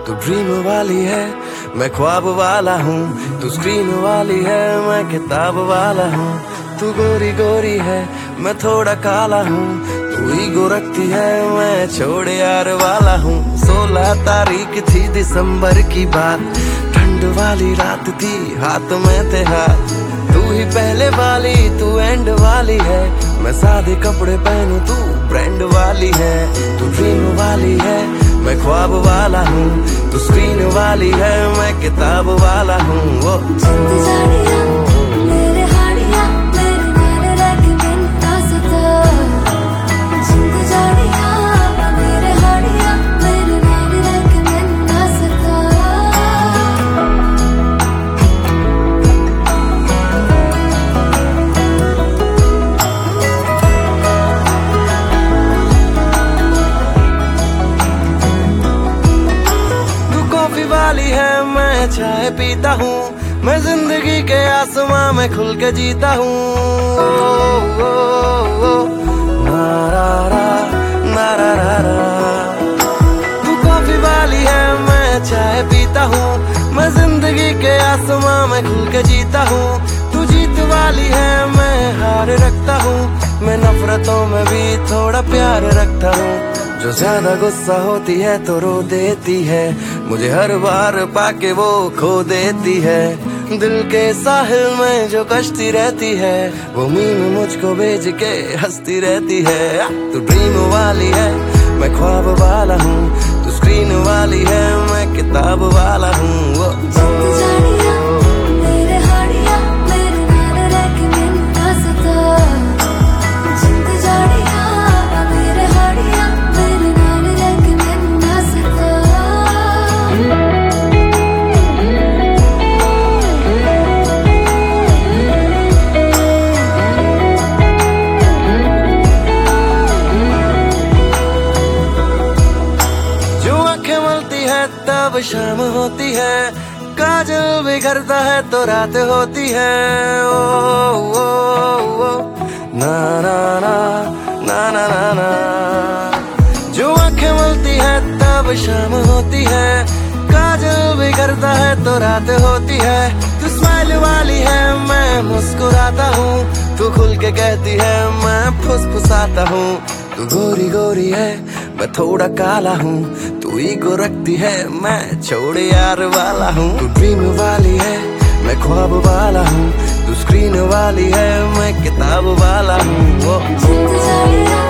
तू ड्रीम वाली है, मैं ख्वाब वाला हूँ। तू स्क्रीन वाली है, मैं किताब वाला हूँ। तू गोरी गोरी है, मैं थोड़ा काला हूँ। तू ईगो रखती है, मैं छोड़े यार वाला हूँ। 16 तारीख थी दिसंबर की बात, ठंड वाली रात थी, हाथ में थे हाथ। तू ही पहले वाली, तू एंड वाली है। मैं सादे कपड़े पहनूं, तू ब्रांड वाली है। तू ड्रीम वाली है, मैं ख्वाब वाला हूँ। तू स्क्रीन वाली है, मैं किताब वाला हूँ। वो वाली है, मैं चाय पीता हूँ। मैं जिंदगी के आसमां में खुल के जीता हूँ। तू कॉफी वाली है, मैं चाय पीता हूँ। मैं जिंदगी के आसमां में खुल के जीता हूँ। तू जीत वाली है, मैं हार रखता हूँ। मैं नफरतों में भी थोड़ा प्यार रखता हूँ। जो ज्यादा गुस्सा होती है तो रो देती है, मुझे हर बार पाके वो खो देती है। दिल के साहिल में जो कश्ती रहती है, वो मीम मुझको भेज के हंसती रहती है। तू ड्रीम वाली है, मैं ख्वाब वाला हूँ। तू स्क्रीन वाली है, मैं किताब वाला हूँ। तब शाम होती है, काजल बिखरता है तो रात होती है। ओ, ओ, ओ, ना ना ना ना ना ना ना। जो आंखें मलती है तब शाम होती है, काजल बिखरता है तो रात होती है। तू स्माइल वाली है, मैं मुस्कुराता हूँ। तू खुल के कहती है, मैं फुसफुसाता हूँ। तू गोरी गोरी है, मैं थोड़ा काला हूँ। तू ईगो रखती है, मैं छोड़े यार वाला हूँ। तू ड्रीम वाली है, मैं ख्वाब वाला हूँ। तू स्क्रीन वाली है, मैं किताब वाला हूँ।